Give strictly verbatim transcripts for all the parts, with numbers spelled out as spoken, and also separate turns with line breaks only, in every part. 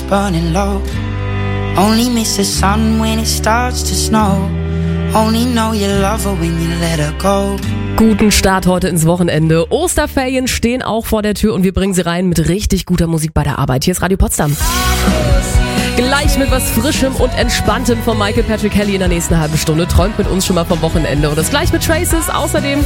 burning low. Only miss the sun when it starts to snow. Only know you love her when you let her go.
Guten Start heute ins Wochenende. Osterferien stehen auch vor der Tür und wir bringen sie rein mit richtig guter Musik bei der Arbeit. Hier ist Radio Potsdam. Gleich mit was Frischem und Entspanntem von Michael Patrick Kelly in der nächsten halben Stunde. Träumt mit uns schon mal vom Wochenende. Und das gleich mit Traces. Außerdem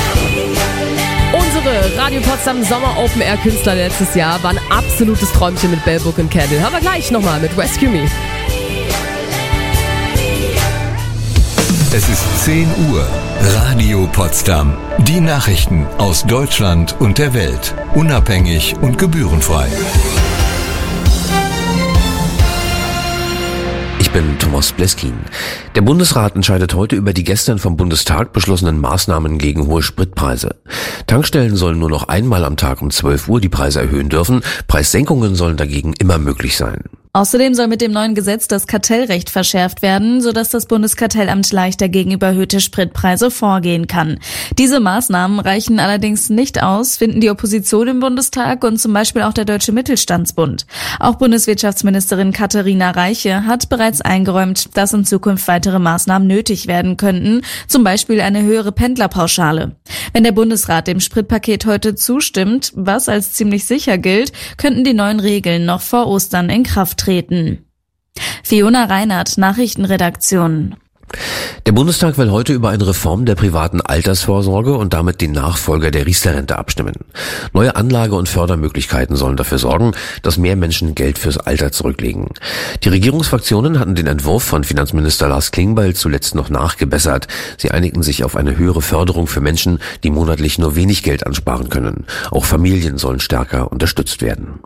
unsere Radio Potsdam Sommer Open Air Künstler letztes Jahr war ein absolutes Träumchen mit Bell Book und Candle. Hören wir gleich nochmal mit Rescue Me.
Es ist zehn Uhr. Radio Potsdam. Die Nachrichten aus Deutschland und der Welt. Unabhängig und gebührenfrei.
Ich bin Thomas Bleskin. Der Bundesrat entscheidet heute über die gestern vom Bundestag beschlossenen Maßnahmen gegen hohe Spritpreise. Tankstellen sollen nur noch einmal am Tag um zwölf Uhr die Preise erhöhen dürfen. Preissenkungen sollen dagegen immer möglich sein.
Außerdem soll mit dem neuen Gesetz das Kartellrecht verschärft werden, sodass das Bundeskartellamt leichter gegen überhöhte Spritpreise vorgehen kann. Diese Maßnahmen reichen allerdings nicht aus, finden die Opposition im Bundestag und zum Beispiel auch der Deutsche Mittelstandsbund. Auch Bundeswirtschaftsministerin Katharina Reiche hat bereits eingeräumt, dass in Zukunft weitere Maßnahmen nötig werden könnten, zum Beispiel eine höhere Pendlerpauschale. Wenn der Bundesrat dem Spritpaket heute zustimmt, was als ziemlich sicher gilt, könnten die neuen Regeln noch vor Ostern in Kraft treten. Fiona Reinhardt, Nachrichtenredaktion.
Der Bundestag will heute über eine Reform der privaten Altersvorsorge und damit den Nachfolger der Riester-Rente abstimmen. Neue Anlage- und Fördermöglichkeiten sollen dafür sorgen, dass mehr Menschen Geld fürs Alter zurücklegen. Die Regierungsfraktionen hatten den Entwurf von Finanzminister Lars Klingbeil zuletzt noch nachgebessert. Sie einigten sich auf eine höhere Förderung für Menschen, die monatlich nur wenig Geld ansparen können. Auch Familien sollen stärker unterstützt werden.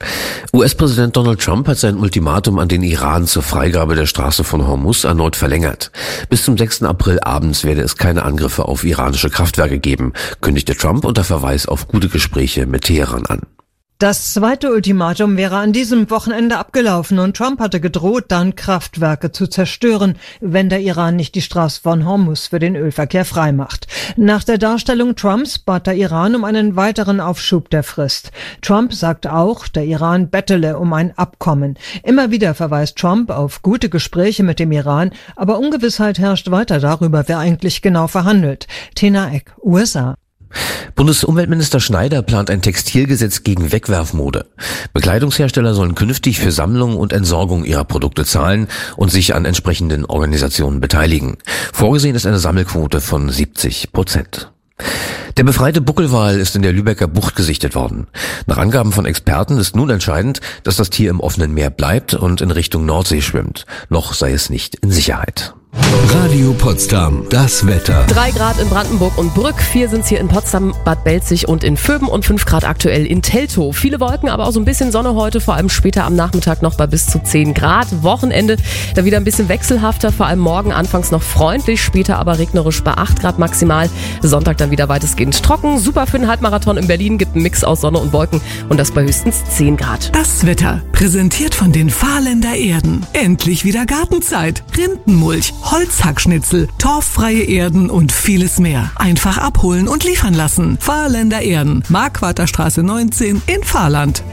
U S-Präsident Donald Trump hat sein Ultimatum an den Iran zur Freigabe der Straße von Hormuz erneut verlängert. Bis zum sechsten April abends werde es keine Angriffe auf iranische Kraftwerke geben, kündigte Trump unter Verweis auf gute Gespräche mit Teheran an.
Das zweite Ultimatum wäre an diesem Wochenende abgelaufen und Trump hatte gedroht, dann Kraftwerke zu zerstören, wenn der Iran nicht die Straße von Hormuz für den Ölverkehr freimacht. Nach der Darstellung Trumps bat der Iran um einen weiteren Aufschub der Frist. Trump sagt auch, der Iran bettele um ein Abkommen. Immer wieder verweist Trump auf gute Gespräche mit dem Iran, aber Ungewissheit herrscht weiter darüber, wer eigentlich genau verhandelt. Tina Eck, U S A.
Bundesumweltminister Schneider plant ein Textilgesetz gegen Wegwerfmode. Bekleidungshersteller sollen künftig für Sammlung und Entsorgung ihrer Produkte zahlen und sich an entsprechenden Organisationen beteiligen. Vorgesehen ist eine Sammelquote von siebzig Prozent. Der befreite Buckelwal ist in der Lübecker Bucht gesichtet worden. Nach Angaben von Experten ist nun entscheidend, dass das Tier im offenen Meer bleibt und in Richtung Nordsee schwimmt. Noch sei es nicht in Sicherheit.
Radio Potsdam, das Wetter.
Drei Grad in Brandenburg und Brück, vier sind's hier in Potsdam, Bad Belzig und in Vöben und fünf Grad aktuell in Teltow. Viele Wolken, aber auch so ein bisschen Sonne heute, vor allem später am Nachmittag noch bei bis zu zehn Grad. Wochenende da wieder ein bisschen wechselhafter, vor allem morgen anfangs noch freundlich, später aber regnerisch bei acht Grad maximal. Sonntag dann wieder weitestgehend trocken, super für den Halbmarathon in Berlin, gibt einen Mix aus Sonne und Wolken und das bei höchstens zehn Grad.
Das Wetter, präsentiert von den Fahrländer Erden. Endlich wieder Gartenzeit, Rindenmulch, Holzhackschnitzel, torffreie Erden und vieles mehr. Einfach abholen und liefern lassen. Fahrländer Erden, Marquarterstraße neunzehn in Fahrland.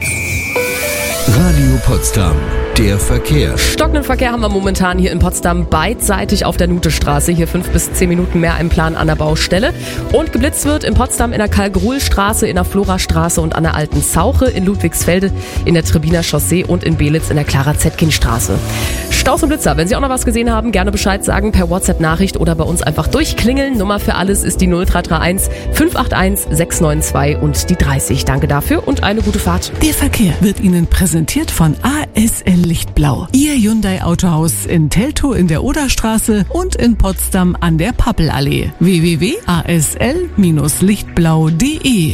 Radio Potsdam, der Verkehr.
Stockenden Verkehr haben wir momentan hier in Potsdam beidseitig auf der Nutestraße. Hier fünf bis zehn Minuten mehr im Plan an der Baustelle. Und geblitzt wird in Potsdam in der Karl-Gruhl-Straße, in der Florastraße und an der Alten Zauche, in Ludwigsfelde, in der Trebiner Chaussee und in Belitz in der Clara-Zetkin-Straße. Staus und Blitzer, wenn Sie auch noch was gesehen haben, gerne Bescheid sagen per WhatsApp-Nachricht oder bei uns einfach durchklingeln. Nummer für alles ist die null drei drei eins fünf acht eins sechs neun zwei und die dreißig. Danke dafür und eine gute Fahrt.
Der Verkehr wird Ihnen präsentiert von A S L Lichtblau. Ihr Hyundai Autohaus in Teltow in der Oderstraße und in Potsdam an der Pappelallee. w w w punkt a s l dash lichtblau punkt d e.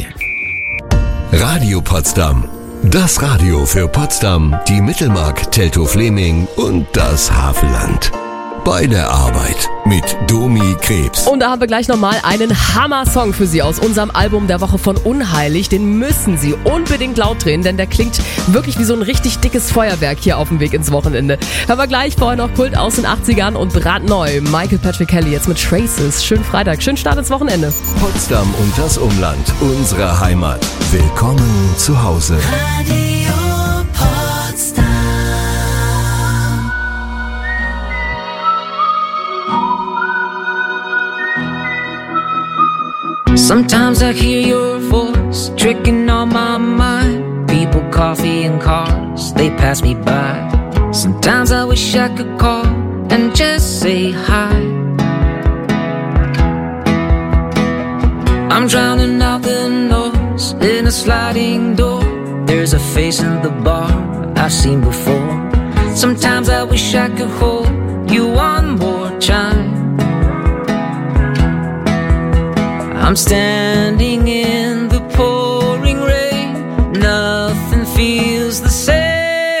Radio Potsdam. Das Radio für Potsdam, die Mittelmark, Teltow-Fleming und das Havelland. Bei der Arbeit mit Domi Krebs.
Und da haben wir gleich nochmal einen Hammer-Song für Sie aus unserem Album der Woche von Unheilig. Den müssen Sie unbedingt laut drehen, denn der klingt wirklich wie so ein richtig dickes Feuerwerk hier auf dem Weg ins Wochenende. Hören wir gleich, vorher noch Kult aus den achtzigern und brandneu. Michael Patrick Kelly jetzt mit Traces. Schönen Freitag, schönen Start ins Wochenende.
Potsdam und das Umland, unsere Heimat. Willkommen zu Hause.
Radio Potsdam.
Sometimes I hear your voice tricking on my mind. People, coffee, and cars, they pass me by. Sometimes I wish I could call and just say hi. I'm drowning out the noise in a sliding door. There's a face in the bar I've seen before. Sometimes I wish I could hold you one more time. I'm standing in the pouring rain. Nothing feels the same.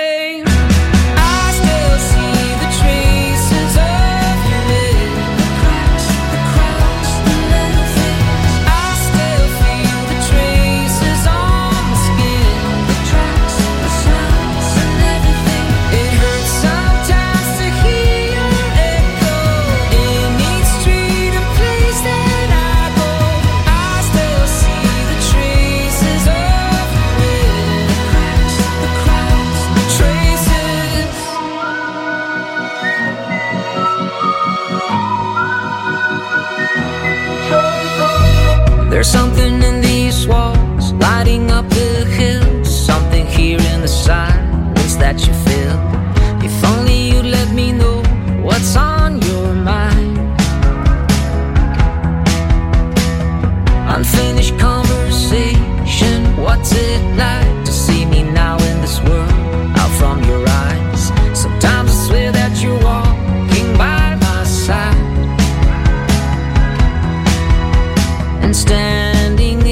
I still see the traces of you in the cracks, the cracks, the little things. I still feel the traces on my skin, the tracks, the sounds, and everything. It hurts sometimes to hear your echo in each street and place that I go. I still see the traces of you in the cracks, the cracks, the traces. There's something in these walls lighting up the hills. Something here in the silence that you feel. If only you'd let me know what's on your mind. Unfinished conversation. What's it like to see me now in this world out from your eyes? Sometimes I swear that you're walking by my side. And standing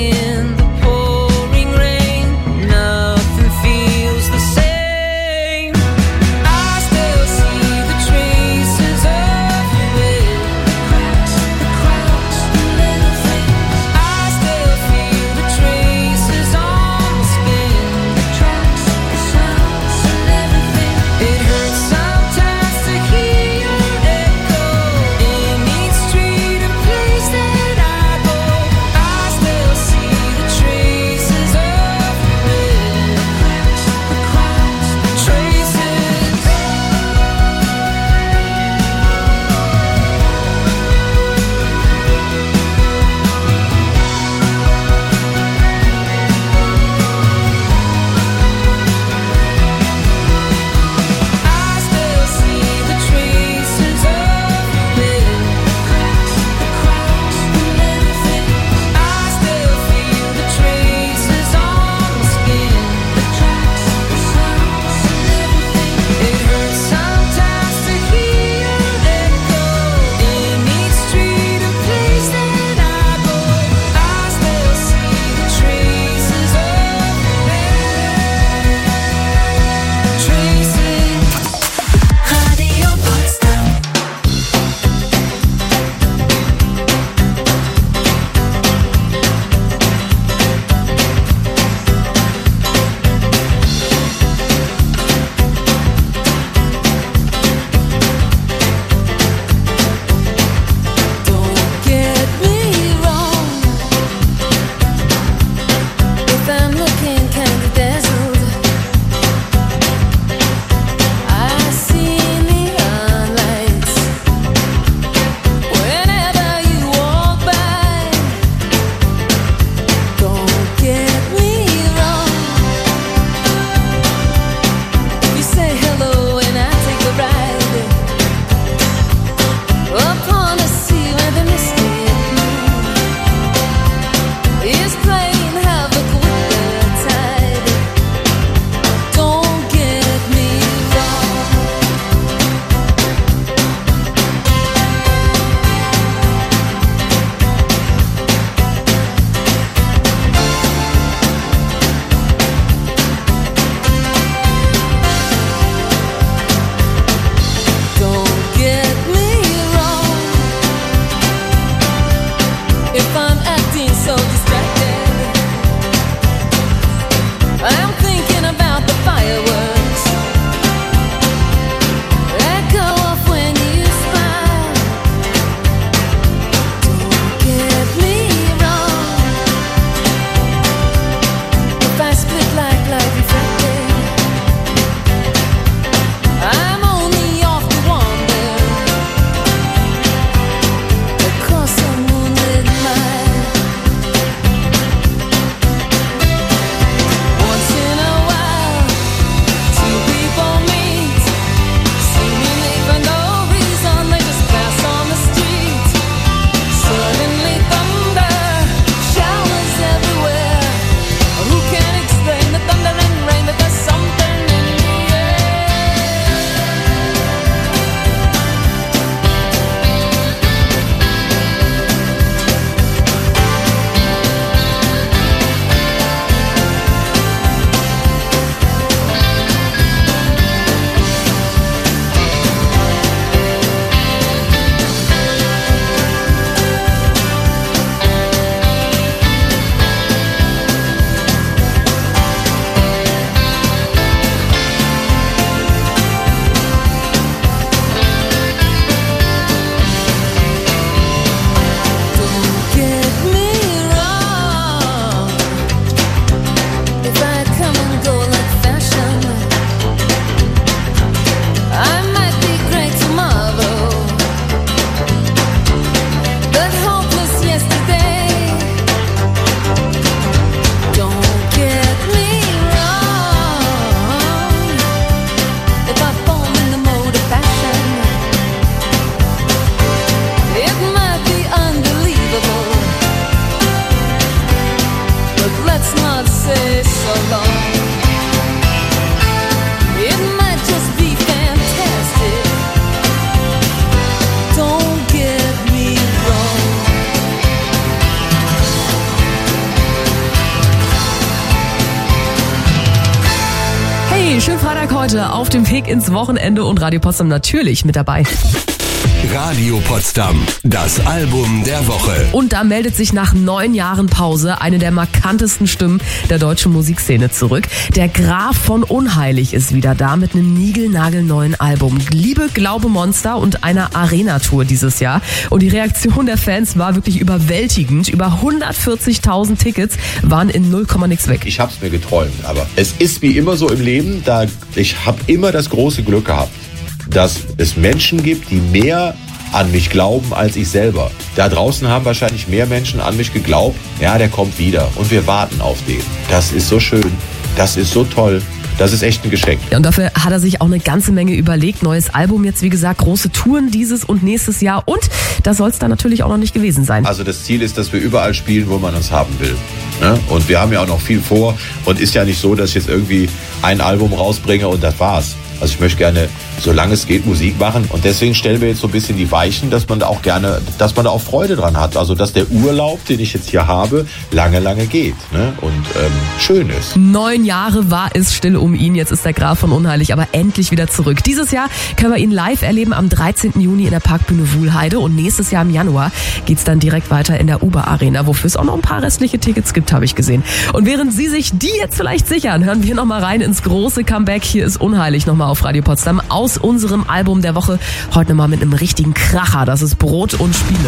Freitag heute auf dem Weg ins Wochenende und Radio Potsdam natürlich mit dabei.
Radio Potsdam, das Album der Woche.
Und da meldet sich nach neun Jahren Pause eine der markantesten Stimmen der deutschen Musikszene zurück. Der Graf von Unheilig ist wieder da mit einem niegelnagelneuen Album. Liebe, Glaube, Monster und einer Arena-Tour dieses Jahr. Und die Reaktion der Fans war wirklich überwältigend. Über hundertvierzigtausend Tickets waren in null Komma nix weg.
Ich hab's mir geträumt, aber es ist wie immer so im Leben, da ich habe immer das große Glück gehabt, dass es Menschen gibt, die mehr an mich glauben als ich selber. Da draußen haben wahrscheinlich mehr Menschen an mich geglaubt. Ja, der kommt wieder und wir warten auf den. Das ist so schön, das ist so toll. Das ist echt ein Geschenk.
Ja, und dafür hat er sich auch eine ganze Menge überlegt. Neues Album jetzt, wie gesagt, große Touren dieses und nächstes Jahr. Und das soll es dann natürlich auch noch nicht gewesen sein.
Also das Ziel ist, dass wir überall spielen, wo man uns haben will. Ne? Und wir haben ja auch noch viel vor. Und ist ja nicht so, dass ich jetzt irgendwie ein Album rausbringe und das war's. Also ich möchte gerne, solange es geht, Musik machen. Und deswegen stellen wir jetzt so ein bisschen die Weichen, dass man da auch gerne, dass man da auch Freude dran hat. Also dass der Urlaub, den ich jetzt hier habe, lange, lange geht. Ne? Und ähm, schön ist.
Neun Jahre war es still um ihn. Jetzt ist der Graf von Unheilig aber endlich wieder zurück. Dieses Jahr können wir ihn live erleben am dreizehnten Juni in der Parkbühne Wuhlheide. Und nächstes Jahr im Januar geht's dann direkt weiter in der Uber Arena, wofür es auch noch ein paar restliche Tickets gibt, habe ich gesehen. Und während Sie sich die jetzt vielleicht sichern, hören wir noch mal rein ins große Comeback. Hier ist Unheilig nochmal auf Radio Potsdam aus unserem Album der Woche. Heute nochmal mit einem richtigen Kracher. Das ist Brot und Spiele.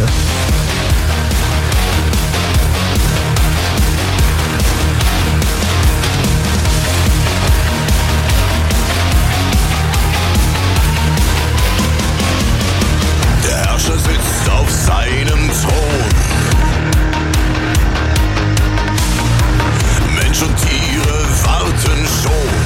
Der Herrscher sitzt auf seinem Thron. Mensch und Tiere warten schon.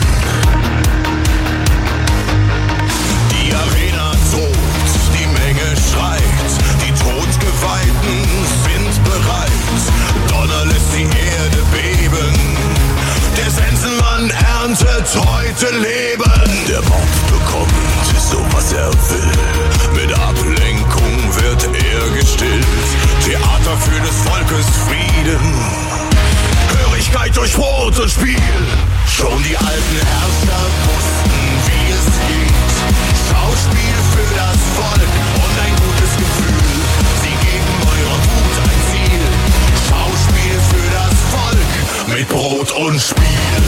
Sind bereit, Donner lässt die Erde beben. Der Sensenmann erntet heute Leben. Der Mob bekommt so was er will. Mit Ablenkung wird er gestillt. Theater für des Volkes Frieden. Hörigkeit durch Brot und Spiel. Schon die alten Herrscher wussten, wie es geht. Schauspiel für das Volk und ein gutes Gefühl. Sie geben eurer Wut ein Ziel. Schauspiel für das Volk mit Brot und Spiel.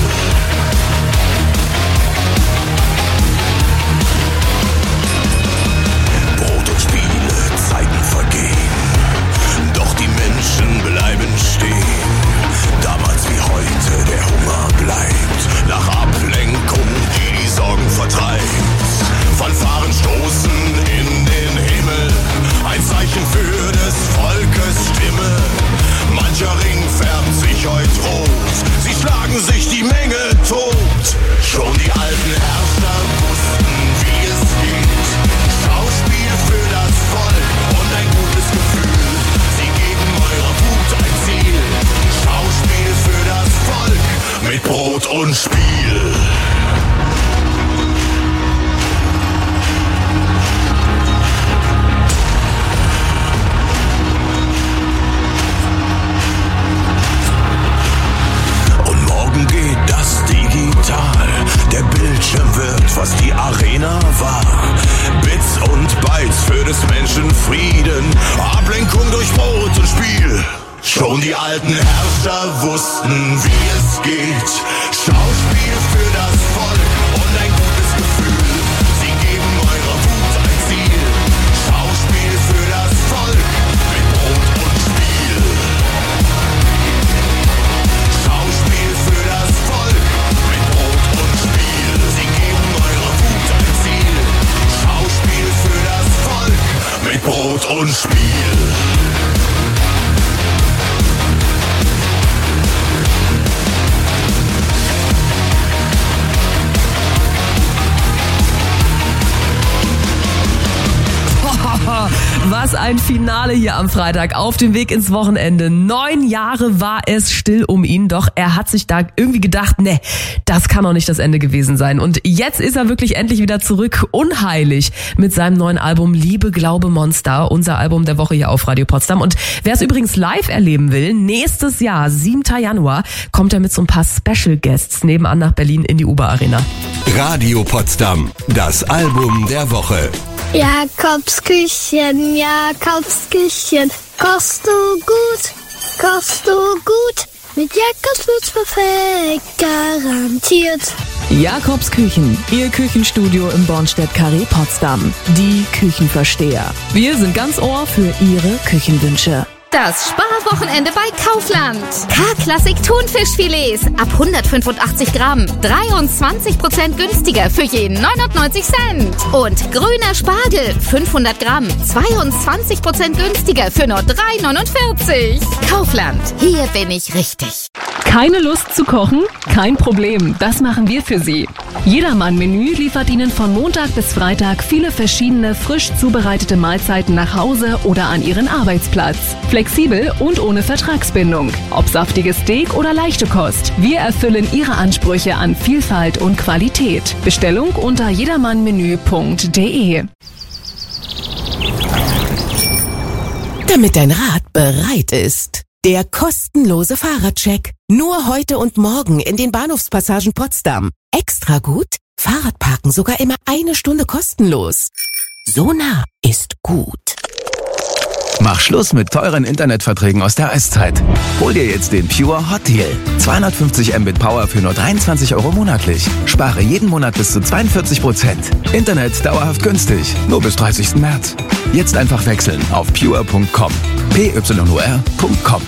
Brot und Spiele, Zeiten vergehen. Doch die Menschen bleiben stehen. Damals wie heute der Hunger bleibt. Nach Ablenkung, die die Sorgen vertreibt. Fanfaren stoßen in den Himmel. Ein Zeichen für des Volkes Stimme. Mancher Ring färbt sich heut rot. Sie schlagen sich die Menge tot. Schon die alten Herrscher wussten, wie es geht. Schauspiel für das Volk und ein gutes Gefühl. Sie geben eurer Wut ein Ziel. Schauspiel für das Volk mit Brot und Spiel. Der Bildschirm wird, was die Arena war. Bits und Bytes für des Menschen Frieden. Ablenkung durch Brot und Spiel. Schon die alten Herrscher wussten, wie es geht. Schauspiel für das Volk und ein gutes Gefühl. Sie geben eurer Wut ein Ziel. Schauspiel für das Volk mit Brot und Spiel. Schauspiel für das Volk mit Brot und Spiel. Sie geben eurer Wut ein Ziel. Schauspiel für das Volk mit Brot und Spiel.
Was ein Finale hier am Freitag auf dem Weg ins Wochenende. Neun Jahre war es still um ihn, doch er hat sich da irgendwie gedacht, ne, das kann doch nicht das Ende gewesen sein. Und jetzt ist er wirklich endlich wieder zurück, unheilig, mit seinem neuen Album Liebe, Glaube, Monster, unser Album der Woche hier auf Radio Potsdam. Und wer es übrigens live erleben will, nächstes Jahr, siebter Januar, kommt er mit so ein paar Special Guests nebenan nach Berlin in die Uber Arena.
Radio Potsdam, das Album der Woche.
Jakobsküchen, Jakobsküchen, kochst du gut, kochst du gut, mit Jakobs wird's perfekt, garantiert.
Jakobs Küchen, Ihr Küchenstudio im Bornstedt-Carré Potsdam. Die Küchenversteher. Wir sind ganz Ohr für Ihre Küchenwünsche.
Das Sparwochenende bei Kaufland. K-Klassik Thunfischfilets ab hundertfünfundachtzig Gramm. dreiundzwanzig Prozent günstiger für jeden neunundneunzig Cent. Und grüner Spargel fünfhundert Gramm. zweiundzwanzig Prozent günstiger für nur drei neunundvierzig. Kaufland, hier bin ich richtig.
Keine Lust zu kochen? Kein Problem, das machen wir für Sie. Jedermann-Menü liefert Ihnen von Montag bis Freitag viele verschiedene frisch zubereitete Mahlzeiten nach Hause oder an Ihren Arbeitsplatz. Flexibel und ohne Vertragsbindung. Ob saftiges Steak oder leichte Kost. Wir erfüllen Ihre Ansprüche an Vielfalt und Qualität. Bestellung unter jedermannmenü punkt de.
Damit dein Rad bereit ist. Der kostenlose Fahrradcheck. Nur heute und morgen in den Bahnhofspassagen Potsdam. Extra gut? Fahrradparken sogar immer eine Stunde kostenlos. So nah ist gut.
Mach Schluss mit teuren Internetverträgen aus der Eiszeit. Hol dir jetzt den Pure Hot Deal. zweihundertfünfzig Mbit Power für nur dreiundzwanzig Euro monatlich. Spare jeden Monat bis zu zweiundvierzig Prozent. Internet dauerhaft günstig. Nur bis dreißigsten März. Jetzt einfach wechseln auf pure punkt com. P Y U R punkt com.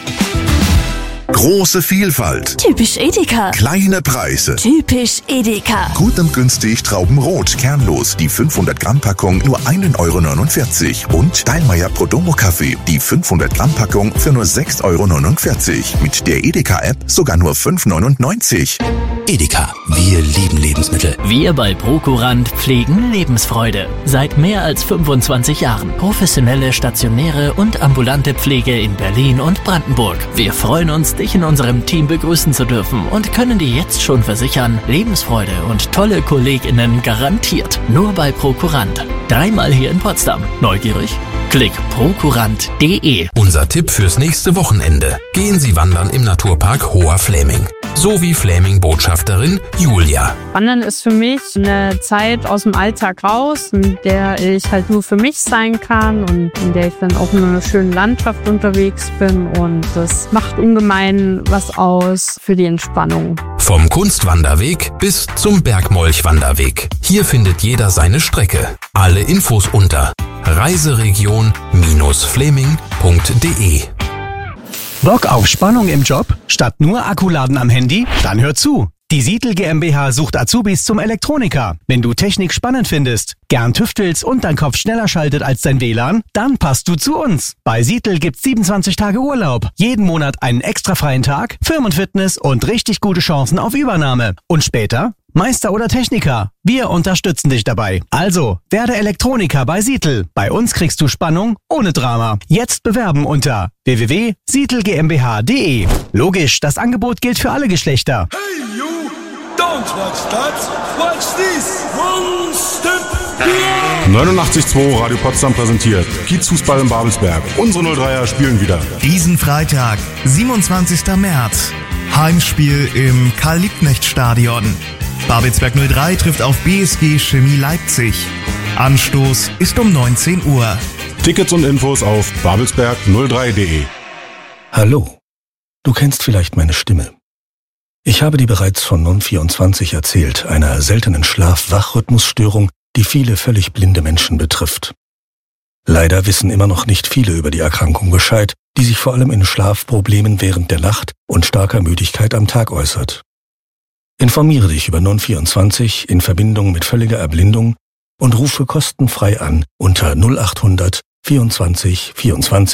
Große Vielfalt.
Typisch Edeka.
Kleine Preise.
Typisch Edeka.
Gut und günstig Traubenrot, kernlos, die fünfhundert Gramm Packung nur ein Euro neunundvierzig. Und Steilmeier Prodomo Kaffee, die fünfhundert Gramm Packung für nur sechs Euro neunundvierzig. Mit der Edeka-App sogar nur fünf Euro neunundneunzig.
Edeka, wir lieben Lebensmittel.
Wir bei Prokurant pflegen Lebensfreude. Seit mehr als fünfundzwanzig Jahren. Professionelle, stationäre und ambulante Pflege in Berlin und Brandenburg. Wir freuen uns, dich in unserem Team begrüßen zu dürfen und können dir jetzt schon versichern, Lebensfreude und tolle KollegInnen garantiert. Nur bei Prokurant. Dreimal hier in Potsdam. Neugierig? Klick prokurant punkt de.
Unser Tipp fürs nächste Wochenende. Gehen Sie wandern im Naturpark Hoher Fläming. So wie Fläming-Botschafterin Julia.
Wandern ist für mich eine Zeit aus dem Alltag raus, in der ich halt nur für mich sein kann und in der ich dann auch in einer schönen Landschaft unterwegs bin. Und das macht ungemein was aus für die Entspannung.
Vom Kunstwanderweg bis zum Bergmolch-Wanderweg. Hier findet jeder seine Strecke. Alle Infos unter reiseregion Bindestrich fläming punkt de.
Bock auf Spannung im Job? Statt nur Akkuladen am Handy? Dann hör zu! Die Sietl GmbH sucht Azubis zum Elektroniker. Wenn du Technik spannend findest, gern tüftelst und dein Kopf schneller schaltet als dein W L A N, dann passt du zu uns. Bei Sietl gibt's siebenundzwanzig Tage Urlaub, jeden Monat einen extra freien Tag, Firmenfitness und richtig gute Chancen auf Übernahme. Und später Meister oder Techniker. Wir unterstützen dich dabei. Also, werde Elektroniker bei Sietl. Bei uns kriegst du Spannung ohne Drama. Jetzt bewerben unter w w w punkt sietl gmbh punkt de. Logisch, das Angebot gilt für alle Geschlechter.
Hey you, don't watch that, watch this. One step beyond.
neunundachtzig Komma zwei Radio Potsdam präsentiert Kiezfußball in Babelsberg. Unsere null dreier spielen wieder.
Diesen Freitag, siebenundzwanzigsten März. Heimspiel im Karl-Liebknecht-Stadion. Babelsberg null drei trifft auf B S G Chemie Leipzig. Anstoß ist um neunzehn Uhr.
Tickets und Infos auf babelsberg null drei punkt de.
Hallo, du kennst vielleicht meine Stimme. Ich habe dir bereits von Non vierundzwanzig erzählt, einer seltenen Schlaf-Wach-Rhythmusstörung, die viele völlig blinde Menschen betrifft. Leider wissen immer noch nicht viele über die Erkrankung Bescheid, die sich vor allem in Schlafproblemen während der Nacht und starker Müdigkeit am Tag äußert. Informiere dich über Non vierundzwanzig in Verbindung mit völliger Erblindung und rufe kostenfrei an unter null achthundert vierundzwanzig vierundzwanzig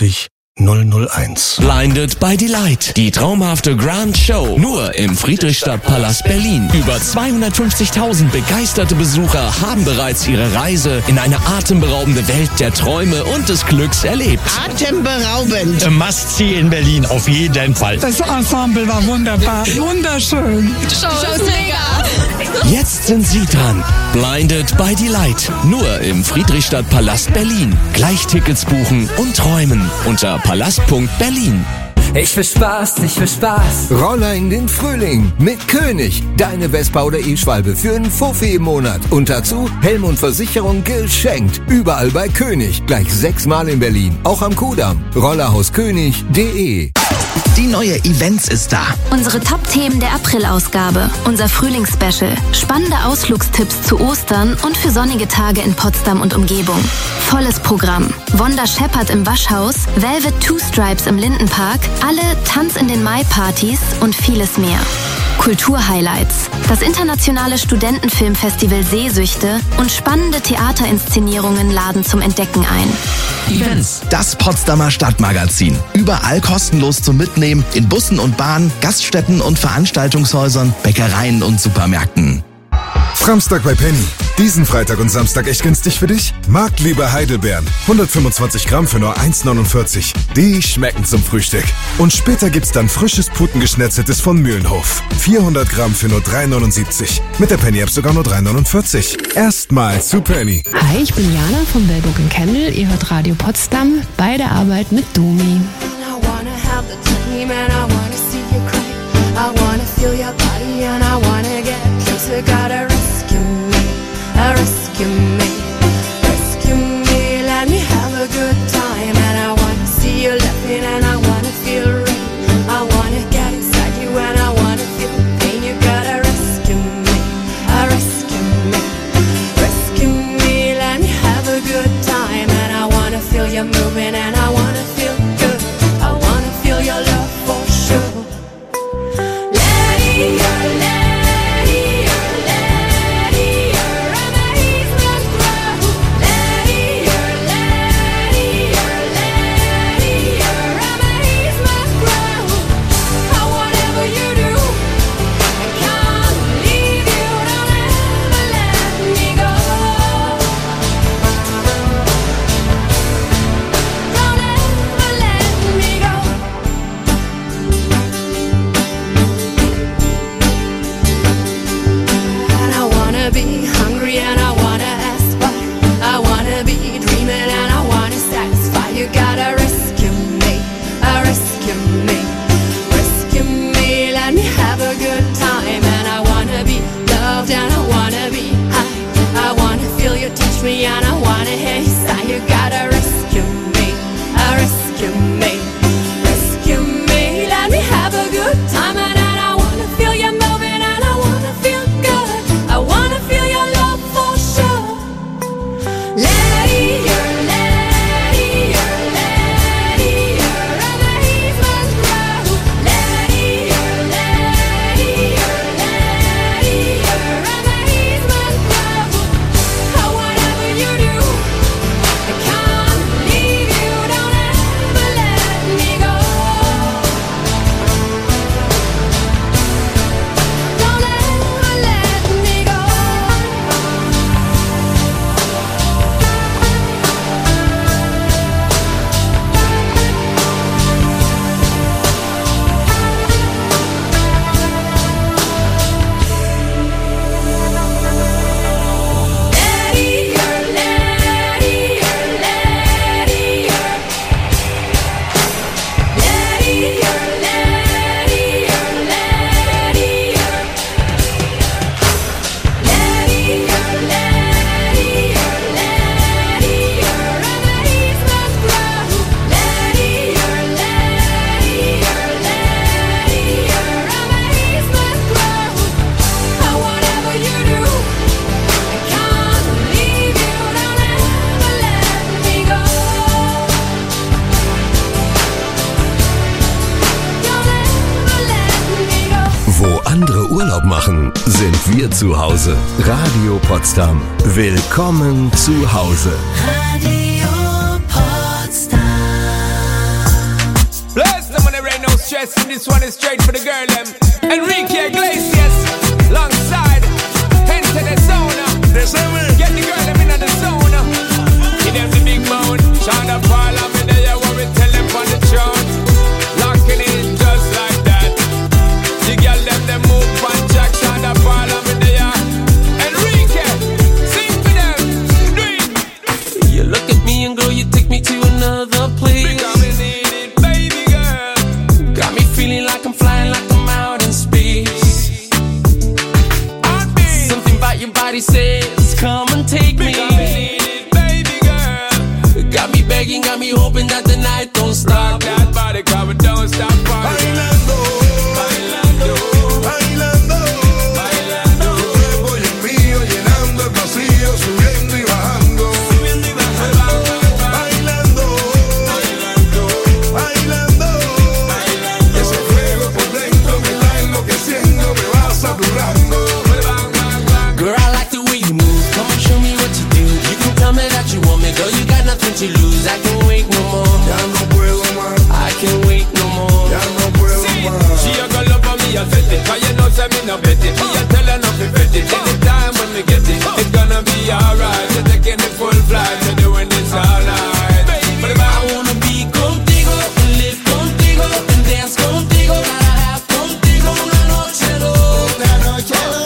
null null eins.
Blinded by Delight. Die traumhafte Grand Show. Nur im Friedrichstadtpalast Berlin. Über zweihundertfünfzigtausend begeisterte Besucher haben bereits ihre Reise in eine atemberaubende Welt der Träume und des Glücks erlebt.
Atemberaubend. Must-see in Berlin, auf jeden Fall.
Das Ensemble war wunderbar. Wunderschön.
Show ist
mega. Jetzt sind Sie dran. Blinded by Delight. Nur im Friedrichstadtpalast Berlin. Gleich Tickets buchen und träumen unter palast punkt berlin.
Ich will Spaß, ich will Spaß.
Roller in den Frühling mit König. Deine Vespa oder E-Schwalbe für einen Fuffi im Monat. Und dazu Helm und Versicherung geschenkt. Überall bei König. Gleich sechsmal in Berlin. Auch am Kudamm. rollerhauskönig punkt de.
Die neue Events ist da.
Unsere Top-Themen der April-Ausgabe. Unser Frühlingsspecial. Spannende Ausflugstipps zu Ostern und für sonnige Tage in Potsdam und Umgebung. Volles Programm. Wanda Shepherd im Waschhaus, Velvet Two Stripes im Lindenpark, alle Tanz in den Mai-Partys und vieles mehr. Kulturhighlights. Das internationale Studentenfilmfestival Sehsüchte und spannende Theaterinszenierungen laden zum Entdecken ein.
Events. Das Potsdamer Stadtmagazin. Überall kostenlos zum Mitnehmen in Bussen und Bahnen, Gaststätten und Veranstaltungshäusern, Bäckereien und Supermärkten.
Framstag bei Penny. Diesen Freitag und Samstag echt günstig für dich? Marktliebe Heidelbeeren. hundertfünfundzwanzig Gramm für nur eins neunundvierzig. Die schmecken zum Frühstück. Und später gibt's dann frisches Putengeschnetzeltes von Mühlenhof. vierhundert Gramm für nur drei neunundsiebzig. Mit der Penny-App sogar nur drei neunundvierzig. Erstmal zu Penny.
Hi, ich bin Jana von Wellburg in Kendall. Ihr hört Radio Potsdam bei der Arbeit mit Domi.
Gotta rescue me, uh, rescue me, rescue me. Let me have a good time, and I wanna see you laughing, and I wanna feel rain. I wanna get inside you, and I wanna feel pain. You gotta rescue me, uh, rescue me, rescue me. Let me have a good time, and I wanna feel you moving, and I wanna feel good. I wanna feel your love for sure. Lady, you're lady. Me and I wanna hear you say you gotta rescue me, uh, rescue me, rescue me. Let me have a good time and, and I wanna feel you moving and I wanna feel good. I wanna feel your love for sure. Lady, you're lady, you're lady, you're amazement grow. Lady, you're lady, you're lady, you're amazement grow. You do. I can't leave you, don't ever let me go. Don't ever let me go. Lady, you're lady, you're lady, you're lady, you're lady, you're lady, you're lady, you're lady, you're lady, you're amazement grow. Lady, you're lady, you're lady, you're amazement grow. Oh, whatever you do, I can't leave you, don't ever let me go. Don't ever let me go.
Wo andere Urlaub machen, sind wir zu Hause. Radio Potsdam. Willkommen zu Hause.
Radio Potsdam.
best, and this one is straight for the girl them. Enrique Iglesias, alongside, enter the zone. Get the girl them in the zone. Give them the big moan, Shonda Paul, I'm in there, what we tell them on the throne. Locking in just like that. The girl them, them move on Jack, Shonda Paul, I'm in there. Enrique, sing for them, do it.
You look at me and girl, you take me to another place. Feeling like I'm flying, like I'm out in space. Something about your body says, come and take me. Baby girl. Got me begging, got me hoping that the night don't stop.
Rock that body, come and don't stop. Bailando, bailando, bailando, bailando. Tu cuerpo y el mío llenando el vacío, subiendo y bajando. Subiendo y bajando. Bailando, bailando, bailando.
Girl, I like the way you move. Come and show me what you do. You can tell me that you want me, girl. You got nothing to lose. I can't wait no more.
Ya no puedo más.
I can't wait no more.
Ya no puedo más. She a go love for me, I set it. Cause you know say me no bet it. Me a tell her not to bet it. Anytime when we get it, it's gonna be alright. We're taking the full flight. We're doing this all night. But if I
wanna be contigo, live contigo, and dance contigo, gotta have contigo una noche loca. Una noche loca.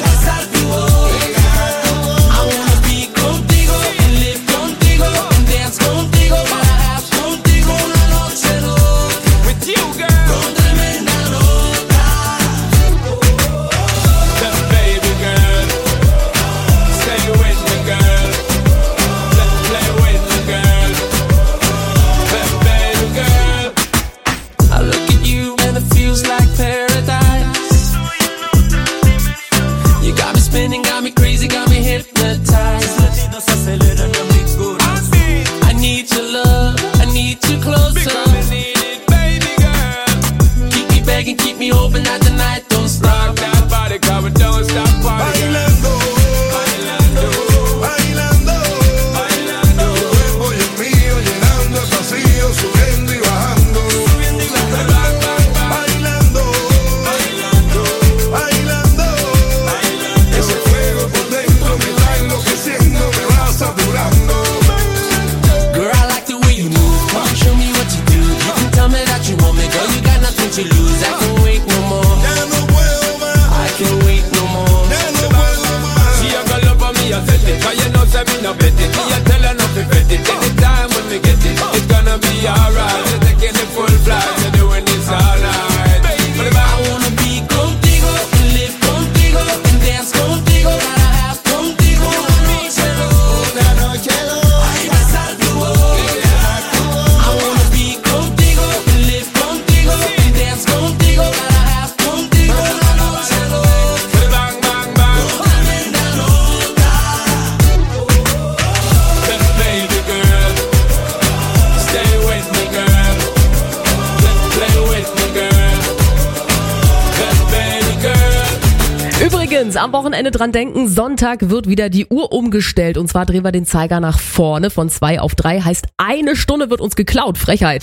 Am Wochenende dran denken, Sonntag wird wieder die Uhr umgestellt und zwar drehen wir den Zeiger nach vorne von zwei auf drei, heißt eine Stunde wird uns geklaut, Frechheit.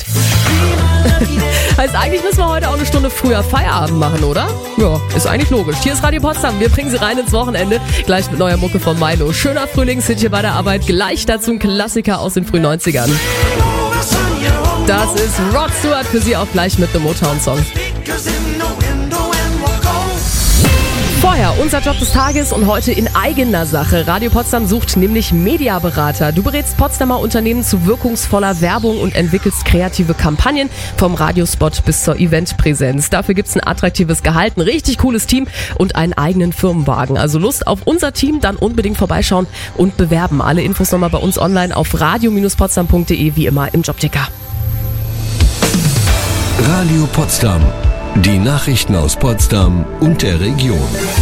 Heißt eigentlich müssen wir heute auch eine Stunde früher Feierabend machen, oder? Ja, ist eigentlich logisch. Hier ist Radio Potsdam, wir bringen sie rein ins Wochenende, gleich mit neuer Mucke von Milo. Schöner Frühlingshit hier bei der Arbeit, gleich dazu ein Klassiker aus den frühen neunzigern. Das ist Rod Stewart, für Sie auch gleich mit dem Motown-Song. Vorher unser Job des Tages und heute in eigener Sache. Radio Potsdam sucht nämlich Mediaberater. Du berätst Potsdamer Unternehmen zu wirkungsvoller Werbung und entwickelst kreative Kampagnen vom Radiospot bis zur Eventpräsenz. Dafür gibt's ein attraktives Gehalt, ein richtig cooles Team und einen eigenen Firmenwagen. Also Lust auf unser Team, dann unbedingt vorbeischauen und bewerben. Alle Infos nochmal bei uns online auf radio Bindestrich potsdam punkt de, wie immer im Jobticker.
Radio Potsdam. Die Nachrichten aus Potsdam und der Region.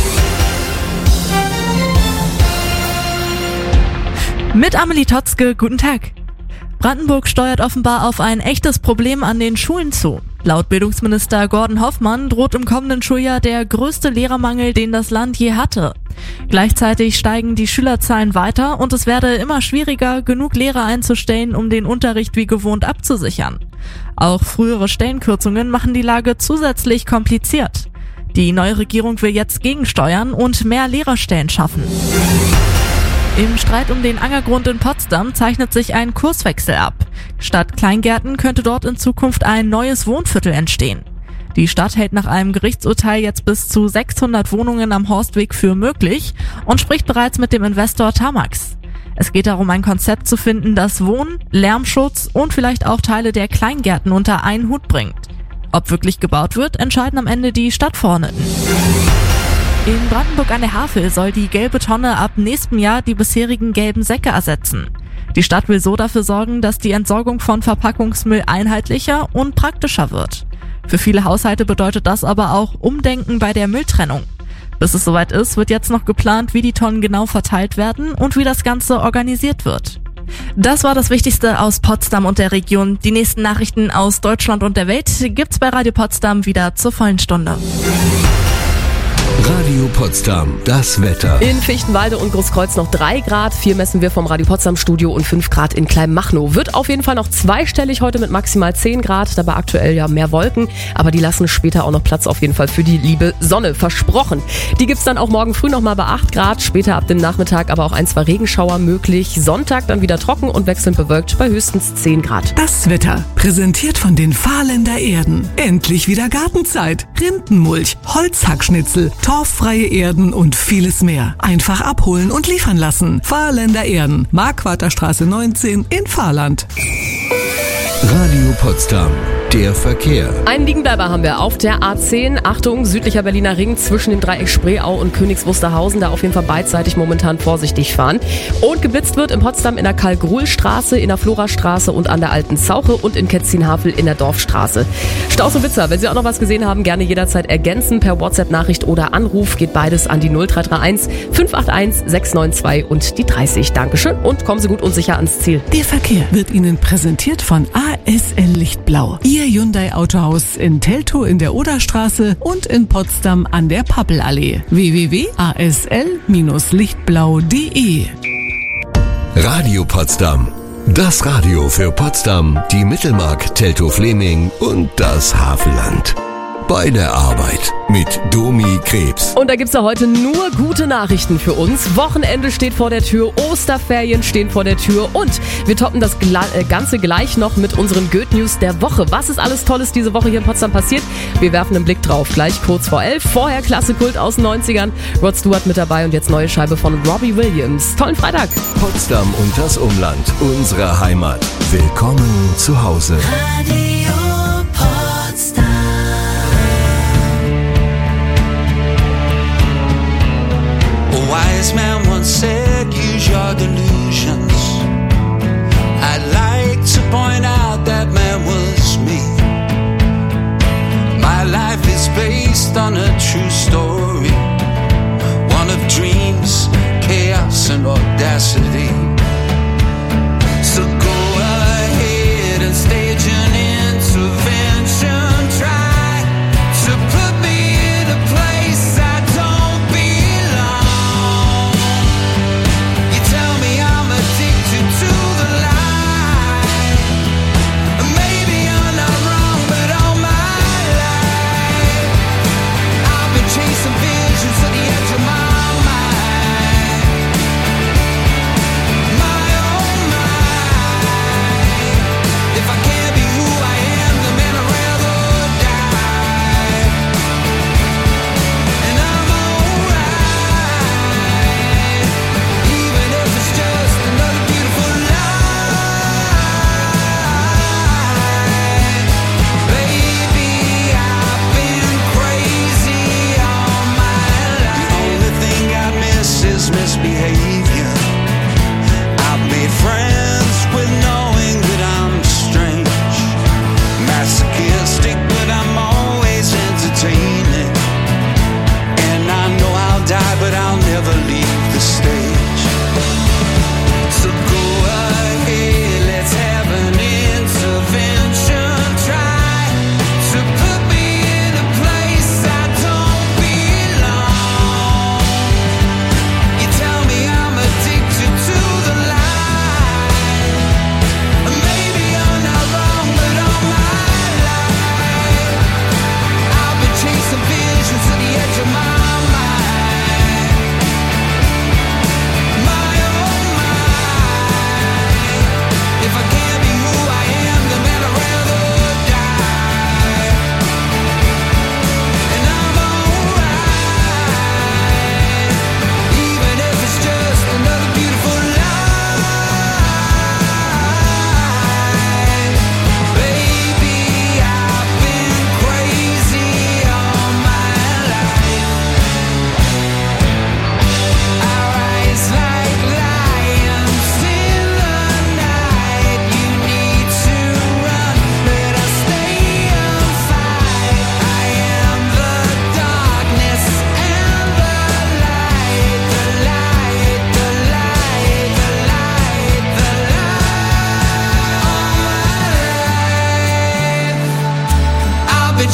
Mit Amelie Totzke, guten Tag. Brandenburg steuert offenbar auf ein echtes Problem an den Schulen zu. Laut Bildungsminister Gordon Hoffmann droht im kommenden Schuljahr der größte Lehrermangel, den das Land je hatte. Gleichzeitig steigen die Schülerzahlen weiter und es werde immer schwieriger, genug Lehrer einzustellen, um den Unterricht wie gewohnt abzusichern. Auch frühere Stellenkürzungen machen die Lage zusätzlich kompliziert. Die neue Regierung will jetzt gegensteuern und mehr Lehrerstellen schaffen. Im Streit um den Angergrund in Potsdam zeichnet sich ein Kurswechsel ab. Statt Kleingärten könnte dort in Zukunft ein neues Wohnviertel entstehen. Die Stadt hält nach einem Gerichtsurteil jetzt bis zu sechshundert Wohnungen am Horstweg für möglich und spricht bereits mit dem Investor Tamax. Es geht darum, ein Konzept zu finden, das Wohn-, Lärmschutz und vielleicht auch Teile der Kleingärten unter einen Hut bringt. Ob wirklich gebaut wird, entscheiden am Ende die Stadtverordneten. In Brandenburg an der Havel soll die gelbe Tonne ab nächstem Jahr die bisherigen gelben Säcke ersetzen. Die Stadt will so dafür sorgen, dass die Entsorgung von Verpackungsmüll einheitlicher und praktischer wird. Für viele Haushalte bedeutet das aber auch Umdenken bei der Mülltrennung. Bis es soweit ist, wird jetzt noch geplant, wie die Tonnen genau verteilt werden und wie das Ganze organisiert wird. Das war das Wichtigste aus Potsdam und der Region. Die nächsten Nachrichten aus Deutschland und der Welt gibt's bei Radio Potsdam wieder zur vollen Stunde.
Radio Potsdam, das Wetter.
In Fichtenwalde und Großkreuz noch drei Grad, vier messen wir vom Radio Potsdam Studio und fünf Grad in Kleinmachnow. Wird auf jeden Fall noch zweistellig heute mit maximal zehn Grad, dabei aktuell ja mehr Wolken, aber die lassen später auch noch Platz auf jeden Fall für die liebe Sonne, versprochen. Die gibt's dann auch morgen früh noch mal bei acht Grad, später ab dem Nachmittag aber auch ein, zwei Regenschauer möglich. Sonntag dann wieder trocken und wechselnd bewölkt bei höchstens zehn Grad.
Das Wetter, präsentiert von den Fahrländer Erden. Endlich wieder Gartenzeit, Rindenmulch, Holzhackschnitzel, torffreie Erden und vieles mehr. Einfach abholen und liefern lassen. Fahrländer Erden, Marquarterstraße neunzehn in Fahrland.
Radio Potsdam, der Verkehr.
Einen Liegenbleiber haben wir auf der A zehn. Achtung, südlicher Berliner Ring zwischen dem Dreieck Spreeau und Königs Wusterhausen. Da auf jeden Fall beidseitig momentan vorsichtig fahren. Und geblitzt wird in Potsdam in der Karl-Gruhl-Straße, in der Florastraße und an der Alten Zauche und in Ketzin-Havel in der Dorfstraße. Staus und Blitzer, wenn Sie auch noch was gesehen haben, gerne jederzeit ergänzen per WhatsApp-Nachricht oder Anruf. Geht beides an die null drei drei eins fünf acht eins sechs neun zwei und die dreißig. Dankeschön und kommen Sie gut und sicher ans Ziel.
Der Verkehr wird Ihnen präsentiert von A S L Lichtblau. Ihr Hyundai Autohaus in Teltow in der Oderstraße und in Potsdam an der Pappelallee. w w w punkt a s l lichtblau punkt d e
Radio Potsdam. Das Radio für Potsdam, die Mittelmark, Teltow-Fleming und das Havelland. Bei der Arbeit mit Domi Krebs.
Und da gibt's ja heute nur gute Nachrichten für uns. Wochenende steht vor der Tür, Osterferien stehen vor der Tür und wir toppen das Ganze gleich noch mit unseren Good News der Woche. Was ist alles Tolles diese Woche hier in Potsdam passiert? Wir werfen einen Blick drauf, gleich kurz vor elf. Vorher Klassekult aus den neunzigern. Rod Stewart mit dabei und jetzt neue Scheibe von Robbie Williams. Tollen Freitag.
Potsdam und das Umland, unsere Heimat. Willkommen zu Hause.
Radio Potsdam.
A wise man once said, use your delusions. I'd like to point out that man was me. My life is based on a true story, one of dreams, chaos and audacity. So go ahead and stage an intervention. Try to put me in a place I don't belong. You tell me I'm a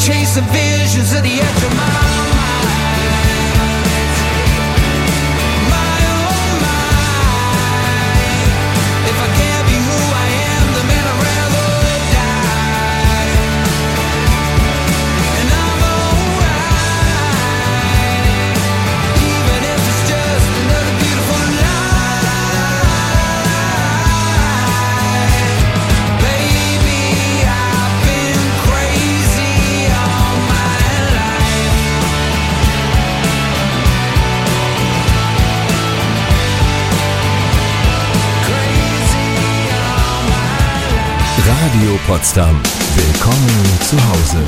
chase the visions at the edge of my
Radio Potsdam. Willkommen zu Hause.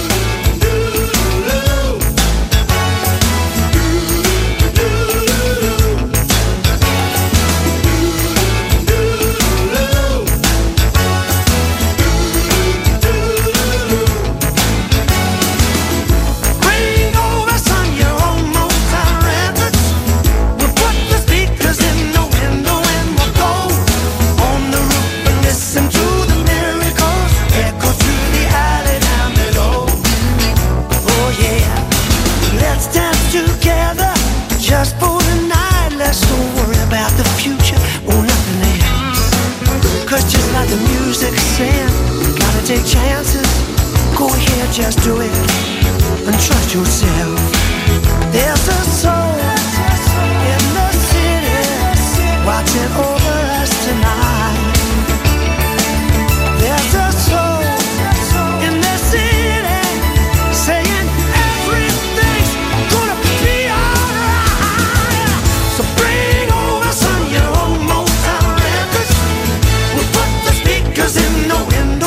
Take chances, go ahead, just do it, and trust yourself. There's a soul in the city watching over us tonight. There's a soul in the city saying everything's gonna be alright. So bring over some of your own Motown records. We'll put the speakers in the window.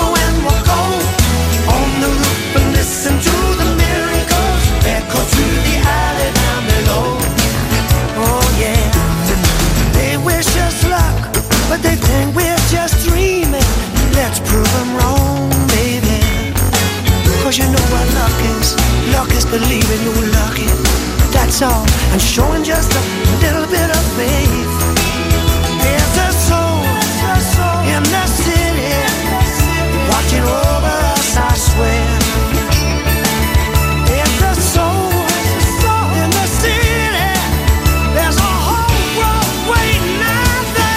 But they think we're just dreaming. Let's prove them wrong, baby. Cause you know what luck is. Luck is believing you're lucky. That's all. And showing just a little bit of faith. There's a soul in the city watching over us, I swear. There's a soul in the city. There's a whole world waiting out there.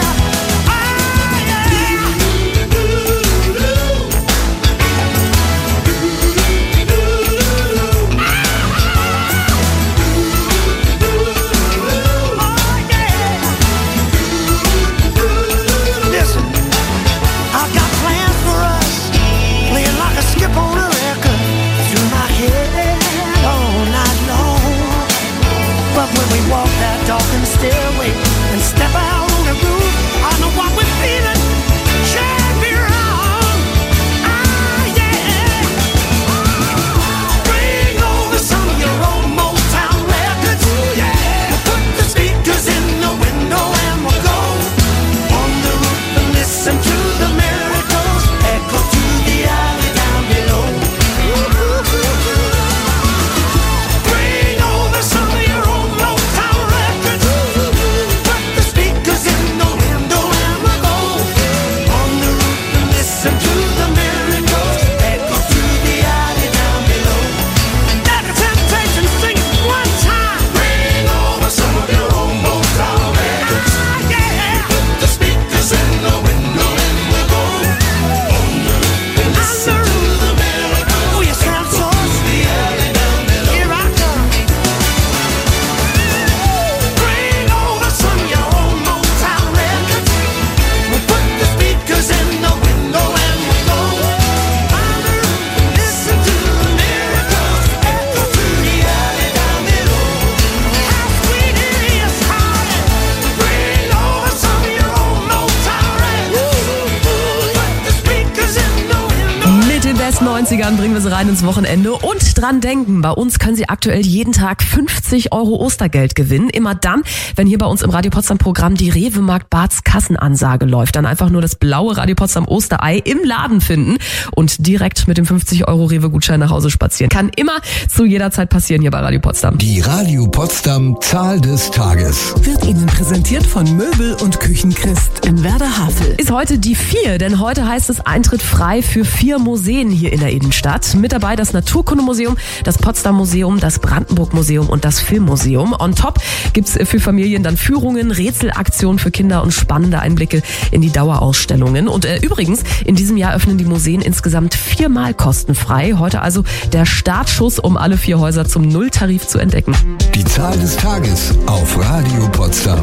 Walk that darkened stairway and step out on the roof. I know what we're feeling can't be wrong. Ah, yeah. Bring over some of your own Motown records. Yeah. We'll put the speakers in the window and we'll go on the roof and listen to the miracles echo to the alley down below. Bring over some of your own
neunzigern bringen wir sie rein ins Wochenende und dran denken, bei uns können Sie aktuell jeden Tag fünfzig Euro Ostergeld gewinnen. Immer dann, wenn hier bei uns im Radio Potsdam Programm die Rewe Markt Barths Kassenansage läuft. Dann einfach nur das blaue Radio Potsdam Osterei im Laden finden und direkt mit dem fünfzig Euro Rewe Gutschein nach Hause spazieren. Kann immer zu jeder Zeit passieren hier bei Radio Potsdam.
Die Radio Potsdam Zahl des Tages
wird Ihnen präsentiert von Möbel und Küchenchrist in Werder Havel.
Ist heute die vier, denn heute heißt es Eintritt frei für vier Museen hier hier in der Innenstadt. Mit dabei das Naturkundemuseum, das Potsdam Museum, das Brandenburg Museum und das Filmmuseum. On top gibt's für Familien dann Führungen, Rätselaktionen für Kinder und spannende Einblicke in die Dauerausstellungen. Und äh, übrigens, in diesem Jahr öffnen die Museen insgesamt viermal kostenfrei. Heute also der Startschuss, um alle vier Häuser zum Nulltarif zu entdecken.
Die Zahl des Tages auf Radio Potsdam.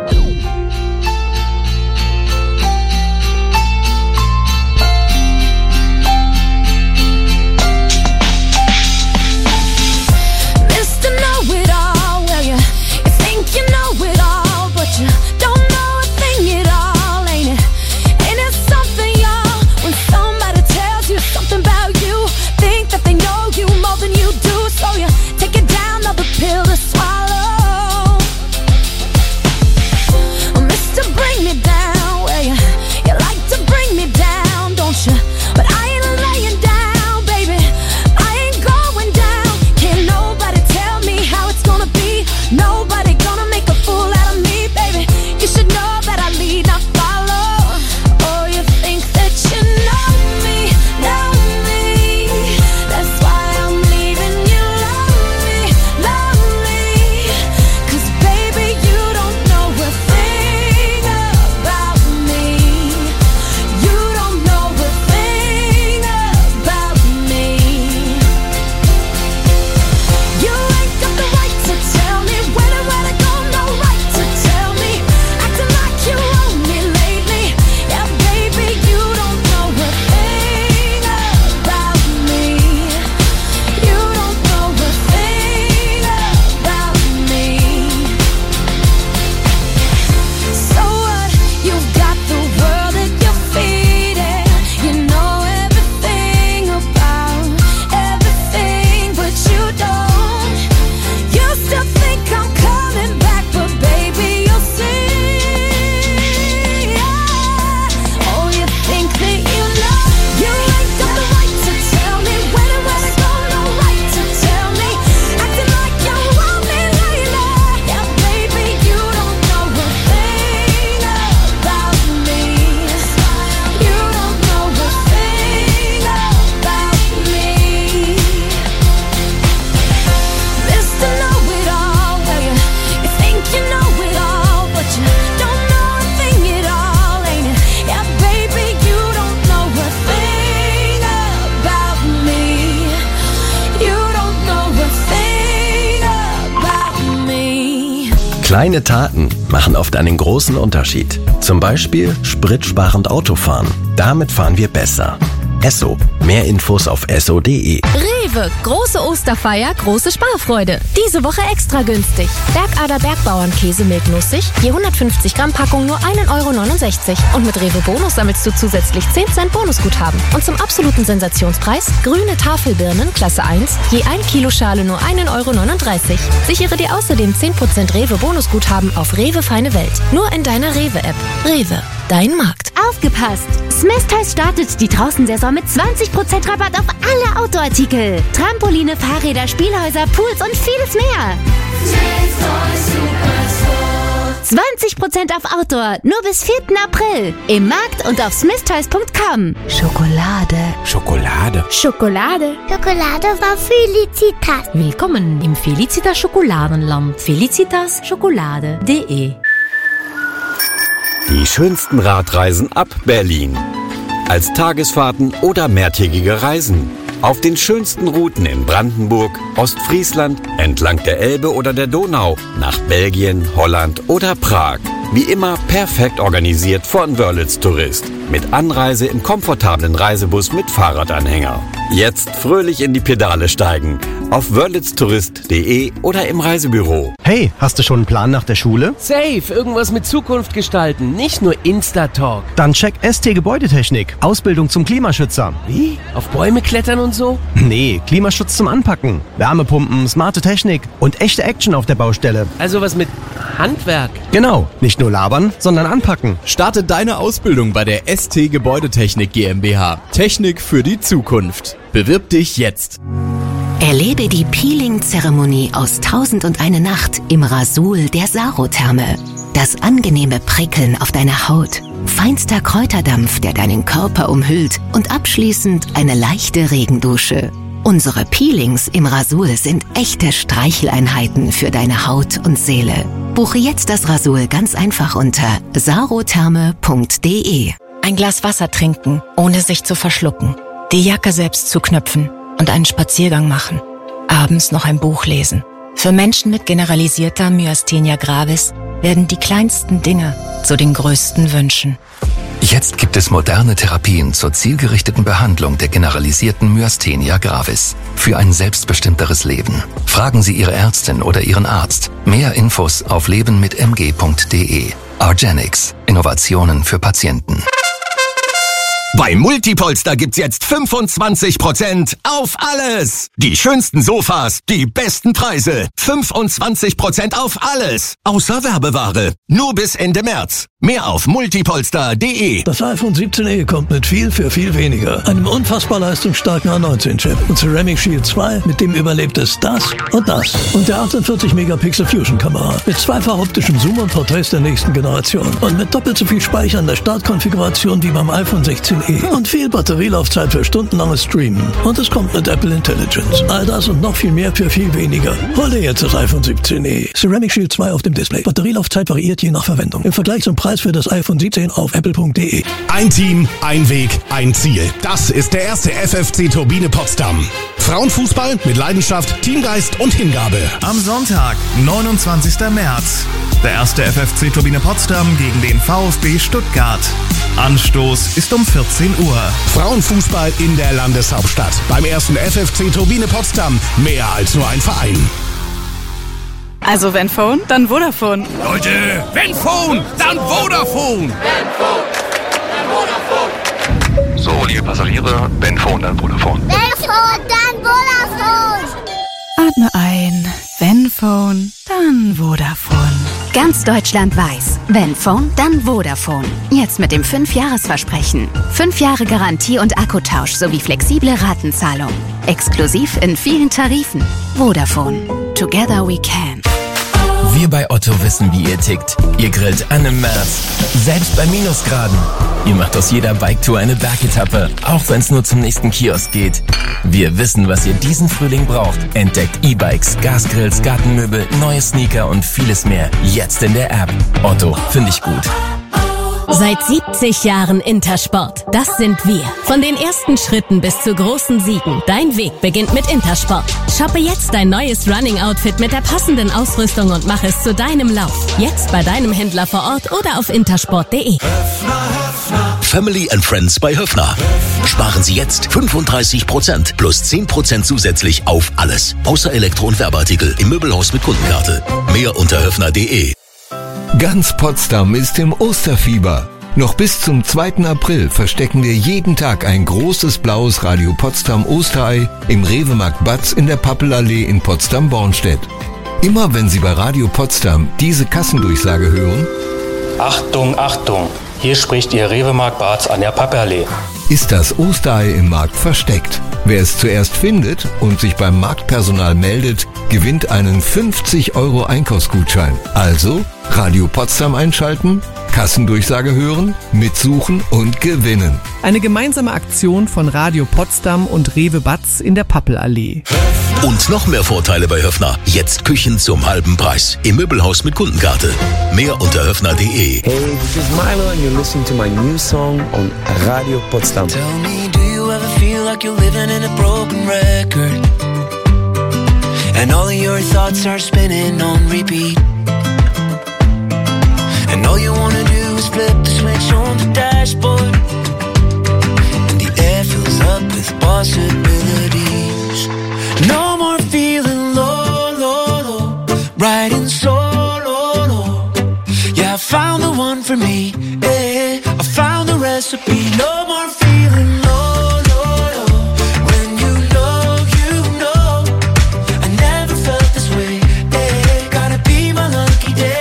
Kleine Taten machen oft einen großen Unterschied. Zum Beispiel spritsparend Autofahren. Damit fahren wir besser. Esso. Mehr Infos auf esso punkt de.
Rewe. Große Osterfeier, große Sparfreude. Diese Woche extra günstig. Bergader Bergbauernkäse milchnussig. Je hundertfünfzig Gramm Packung nur ein Euro neunundsechzig. Und mit Rewe Bonus sammelst du zusätzlich zehn Cent Bonusguthaben. Und zum absoluten Sensationspreis grüne Tafelbirnen Klasse eins. Je ein Kilo Schale nur ein Euro neununddreißig. Sichere dir außerdem zehn Prozent Rewe Bonusguthaben auf Rewe Feine Welt. Nur in deiner Rewe-App. Rewe. Dein Markt.
Aufgepasst! Smith Toys startet die Draußensaison mit zwanzig Prozent Rabatt auf alle Autoartikel. Trampoline, Fahrräder, Spielhäuser, Pools und vieles mehr. Smith Toys Superstore. zwanzig Prozent auf Outdoor, nur bis vierten April. Im Markt und auf smith toys punkt com. Schokolade.
Schokolade.
Schokolade. Schokolade war Felicitas.
Willkommen im Felicitas Schokoladenland. Felicitas Schokolade punkt de.
Die schönsten Radreisen ab Berlin. Als Tagesfahrten oder mehrtägige Reisen. Auf den schönsten Routen in Brandenburg, Ostfriesland, entlang der Elbe oder der Donau, nach Belgien, Holland oder Prag. Wie immer perfekt organisiert von Wörlitz Tourist. Mit Anreise im komfortablen Reisebus mit Fahrradanhänger. Jetzt fröhlich in die Pedale steigen. Auf wörlitz tourist punkt de oder im Reisebüro.
Hey, hast du schon einen Plan nach der Schule?
Safe, irgendwas mit Zukunft gestalten, nicht nur Insta-Talk.
Dann check S T Gebäudetechnik. Ausbildung zum Klimaschützer.
Wie? Auf Bäume klettern und so?
Nee, Klimaschutz zum Anpacken. Wärmepumpen, smarte Technik und echte Action auf der Baustelle.
Also was mit Handwerk?
Genau, nicht nur labern, sondern anpacken.
Starte deine Ausbildung bei der S T Gebäudetechnik GmbH. Technik für die Zukunft. Bewirb dich jetzt.
Erlebe die Peeling-Zeremonie aus Tausend und eine Nacht im Rasul der Sarotherme. Das angenehme Prickeln auf deiner Haut, Feinster Kräuterdampf, der deinen Körper umhüllt und abschließend eine leichte Regendusche. Unsere Peelings im Rasul sind echte Streicheleinheiten für deine Haut und Seele. Buche jetzt das Rasul ganz einfach unter sarotherme punkt de.
Ein Glas Wasser trinken, ohne sich zu verschlucken. Die Jacke selbst zuknöpfen und einen Spaziergang machen. Abends noch ein Buch lesen. Für Menschen mit generalisierter Myasthenia gravis werden die kleinsten Dinge zu den größten Wünschen.
Jetzt gibt es moderne Therapien zur zielgerichteten Behandlung der generalisierten Myasthenia gravis. Für ein selbstbestimmteres Leben. Fragen Sie Ihre Ärztin oder Ihren Arzt. Mehr Infos auf leben mit m g punkt de. argenix. Innovationen für Patienten.
Bei Multipolster gibt's jetzt fünfundzwanzig Prozent auf alles. Die schönsten Sofas, die besten Preise. fünfundzwanzig Prozent auf alles. Außer Werbeware. Nur bis Ende März. Mehr auf multipolster punkt de.
Das iPhone siebzehn e kommt mit viel für viel weniger. Einem unfassbar leistungsstarken A neunzehn Chip und Ceramic Shield zwei, mit dem überlebt es das und das. Und der achtundvierzig Megapixel Fusion Kamera mit zweifach optischem Zoom und Porträts der nächsten Generation. Und mit doppelt so viel Speicher in der Startkonfiguration wie beim iPhone sechzehn e. Und viel Batterielaufzeit für stundenlanges Streamen. Und es kommt mit Apple Intelligence. All das und noch viel mehr für viel weniger. Hol dir jetzt das iPhone siebzehn e. Ceramic Shield zwei auf dem Display. Batterielaufzeit variiert je nach Verwendung. Im Vergleich zum Preis für das iPhone siebzehn auf apple punkt de.
Ein Team, ein Weg, ein Ziel. Das ist der erste F F C Turbine Potsdam. Frauenfußball mit Leidenschaft, Teamgeist und Hingabe.
Am Sonntag, neunundzwanzigsten März. Der erste F F C Turbine Potsdam gegen den VfB Stuttgart. Anstoß ist um vierzehn Uhr.
Frauenfußball in der Landeshauptstadt. Beim ersten F F C Turbine Potsdam. Mehr als nur ein Verein.
Also wenn Phone, dann Vodafone.
Leute, wenn Phone, dann Vodafone. Wenn Phone, dann Vodafone.
So, liebe Passagiere, wenn Phone, dann Vodafone.
Wenn Phone, dann Vodafone.
Atme ein. Wenn Phone, dann Vodafone.
Ganz Deutschland weiß, wenn Phone, dann Vodafone. Jetzt mit dem fünf Jahres Versprechen. fünf Jahre Garantie und Akkutausch sowie flexible Ratenzahlung. Exklusiv in vielen Tarifen. Vodafone. Together we can.
Wir bei Otto wissen, wie ihr tickt. Ihr grillt an im März, selbst bei Minusgraden. Ihr macht aus jeder Biketour eine Bergetappe, auch wenn es nur zum nächsten Kiosk geht. Wir wissen, was ihr diesen Frühling braucht. Entdeckt E-Bikes, Gasgrills, Gartenmöbel, neue Sneaker und vieles mehr. Jetzt in der App. Otto, finde ich gut.
Seit siebzig Jahren Intersport. Das sind wir. Von den ersten Schritten bis zu großen Siegen. Dein Weg beginnt mit Intersport. Shoppe jetzt dein neues Running-Outfit mit der passenden Ausrüstung und mach es zu deinem Lauf. Jetzt bei deinem Händler vor Ort oder auf intersport punkt de.
Family and Friends bei Höffner. Sparen Sie jetzt fünfunddreißig Prozent plus zehn Prozent zusätzlich auf alles. Außer Elektro- und Werbeartikel im Möbelhaus mit Kundenkarte. Mehr unter höffner punkt de.
Ganz Potsdam ist im Osterfieber. Noch bis zum zweiten April verstecken wir jeden Tag ein großes blaues Radio Potsdam Osterei im Rewe-Markt Batz in der Pappelallee in Potsdam-Bornstedt. Immer wenn Sie bei Radio Potsdam diese Kassendurchsage hören,
Achtung, Achtung, hier spricht Ihr Rewe-Markt Batz an der Pappelallee,
ist das Osterei im Markt versteckt. Wer es zuerst findet und sich beim Marktpersonal meldet, gewinnt einen fünfzig Euro Einkaufsgutschein. Also Radio Potsdam einschalten, Kassendurchsage hören, mitsuchen und gewinnen.
Eine gemeinsame Aktion von Radio Potsdam und Rewe Batz in der Pappelallee.
Und noch mehr Vorteile bei Höffner. Jetzt Küchen zum halben Preis. Im Möbelhaus mit Kundenkarte. Mehr unter höffner punkt de.
Hey, this is Milo and you're listening to my new song on Radio Potsdam.
Tell me, do you ever feel like you're living in a broken record? And all of your thoughts are spinning on repeat. And all you wanna do is flip the switch on the dashboard. And the air fills up with possibilities. No more feeling low, low, low. Riding solo, low. Yeah, I found the one for me. Yeah, I found the recipe. No more feeling low, low, low. When you know, you know. I never felt this way. Yeah, gotta be my lucky day.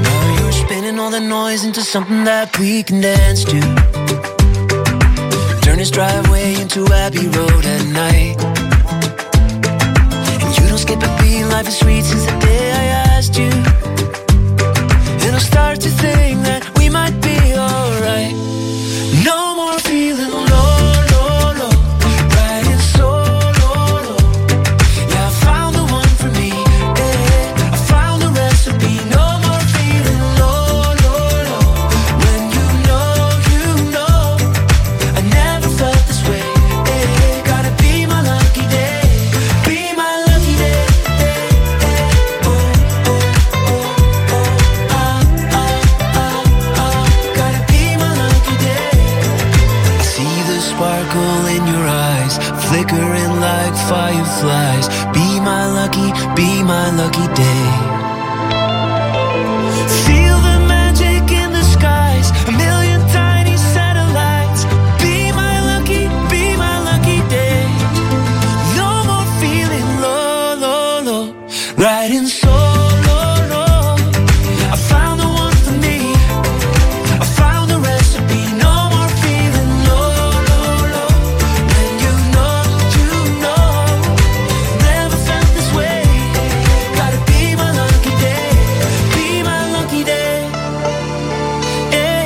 Into something that we can dance to. turn his driveway into Abbey Road at night. And you don't skip a beat, life is sweet since the day I asked you. And I'll start to think that we might be alright. No more feeling low, low, low, riding solo, low. Yeah, I found the one for me, yeah, I found the recipe. No more feeling low, low, low, when you know, you know, I never felt this way, yeah. Gotta be my lucky day, be my lucky day, yeah, yeah. Oh, oh, oh, oh, ah, ah, ah, ah. Gotta be my lucky day. I see the sparkle in your eyes, flickering like fireflies. Be my lucky, be my lucky day. Feel the magic in the skies, a million tiny satellites. Be my lucky, be my lucky day. No more feeling low, low, low, riding solo, low. I found the one for me, I found the recipe. No more feeling low, low, low, when you know, you know, never felt this way. Gotta be my lucky day, be my lucky day, yeah.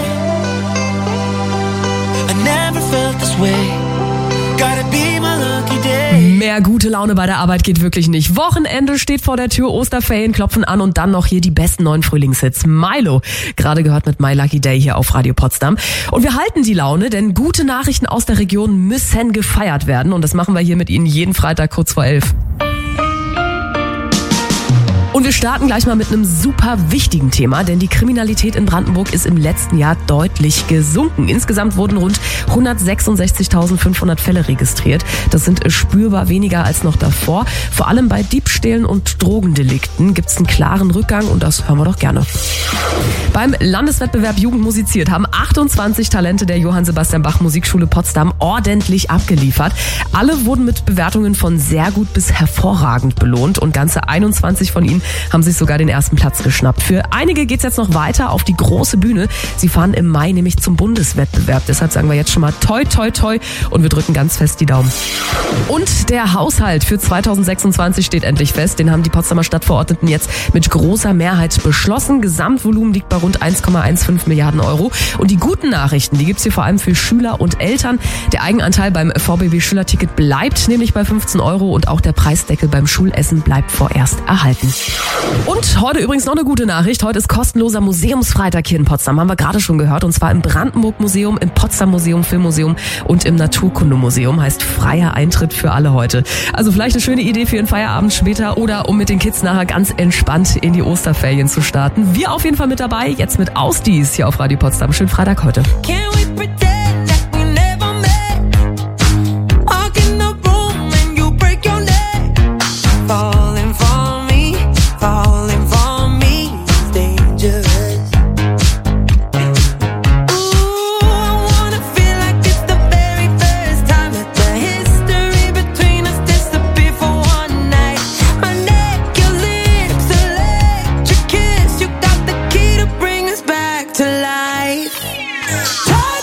I never felt this way. Gotta be my lucky day.
Mehr gute Laune bei der Arbeit geht wirklich nicht. Wochenende steht vor der Tür, Osterferien klopfen an und dann noch hier die besten neuen Frühlingshits. Milo, gerade gehört mit My Lucky Day hier auf Radio Potsdam. Und wir halten die Laune, denn gute Nachrichten aus der Region müssen gefeiert werden. Und das machen wir hier mit Ihnen jeden Freitag kurz vor elf. Und wir starten gleich mal mit einem super wichtigen Thema, denn die Kriminalität in Brandenburg ist im letzten Jahr deutlich gesunken. Insgesamt wurden rund hundertsechsundsechzigtausendfünfhundert Fälle registriert. Das sind spürbar weniger als noch davor. Vor allem bei Diebstählen und Drogendelikten gibt es einen klaren Rückgang und das hören wir doch gerne. Beim Landeswettbewerb Jugend musiziert haben achtundzwanzig Talente der Johann Sebastian Bach Musikschule Potsdam ordentlich abgeliefert. Alle wurden mit Bewertungen von sehr gut bis hervorragend belohnt und ganze einundzwanzig von ihnen haben sich sogar den ersten Platz geschnappt. Für einige geht's jetzt noch weiter auf die große Bühne. Sie fahren im Mai nämlich zum Bundeswettbewerb. Deshalb sagen wir jetzt schon mal toi, toi, toi und wir drücken ganz fest die Daumen. Und der Haushalt für zweitausendsechsundzwanzig steht endlich fest. Den haben die Potsdamer Stadtverordneten jetzt mit großer Mehrheit beschlossen. Gesamtvolumen liegt bei rund eins Komma fünfzehn Milliarden Euro. Und die guten Nachrichten, die gibt's hier vor allem für Schüler und Eltern. Der Eigenanteil beim V B B-Schülerticket bleibt nämlich bei fünfzehn Euro und auch der Preisdeckel beim Schulessen bleibt vorerst erhalten. Und heute übrigens noch eine gute Nachricht. Heute ist kostenloser Museumsfreitag hier in Potsdam, haben wir gerade schon gehört. Und zwar im Brandenburg-Museum, im Potsdam-Museum, Filmmuseum und im Naturkundemuseum. Heißt freier Eintritt für alle heute. Also vielleicht eine schöne Idee für einen Feierabend später oder um mit den Kids nachher ganz entspannt in die Osterferien zu starten. Wir auf jeden Fall mit dabei, jetzt mit Ausdies hier auf Radio Potsdam. Schönen Freitag heute.
To life.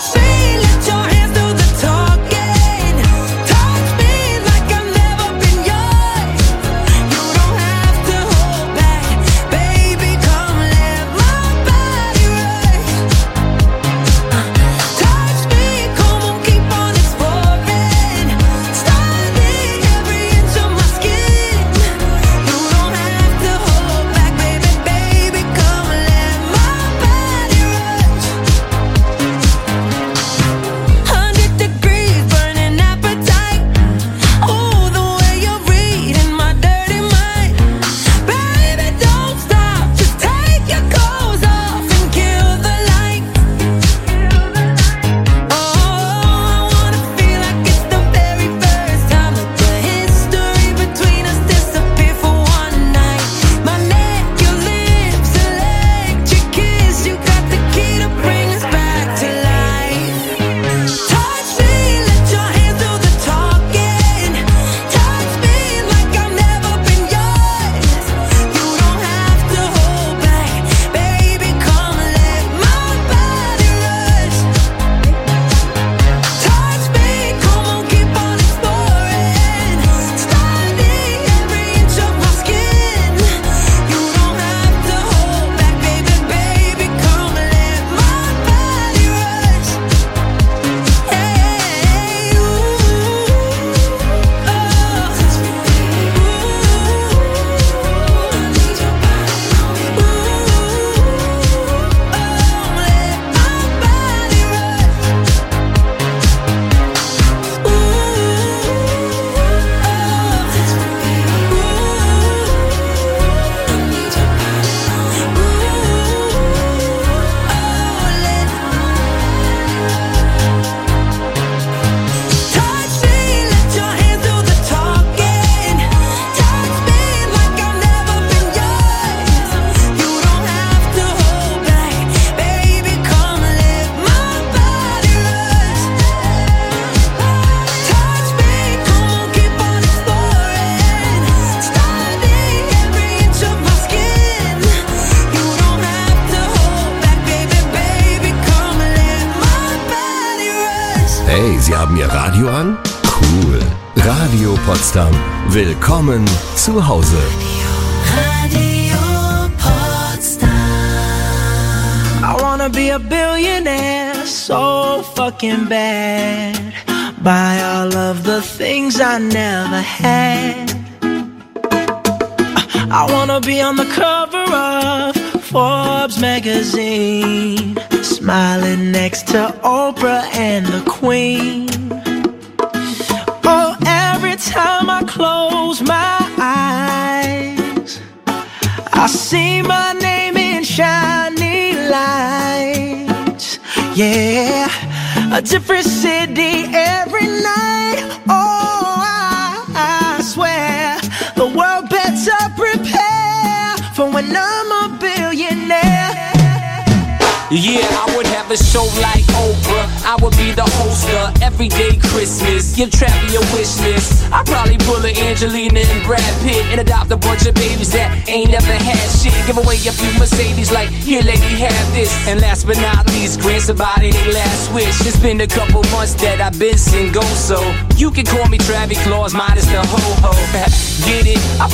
haben ihr Radio an? Cool. Radio Potsdam. Willkommen zu Hause.
Radio Potsdam. I wanna be a billionaire, so fucking bad. Buy all of the things I never had. I wanna be on the cover of Forbes magazine, smiling next to Oprah and the Queen. Oh, every time I close my eyes, I see my name in shiny lights. Yeah, a different city every night. Oh, I, I swear the world better prepare for when I'm a billionaire.
Yeah, I would have a show like Oprah. I would be the host of Everyday Christmas. Give Travis a wish list. I'd probably pull a Angelina and Brad Pitt and adopt a bunch of babies that ain't never had shit. Give away a few Mercedes like, here lady, have this. And last but not least, grant somebody their last wish. It's been a couple months that I've been single, so you can call me Travis Claus minus the ho-ho. Get it? I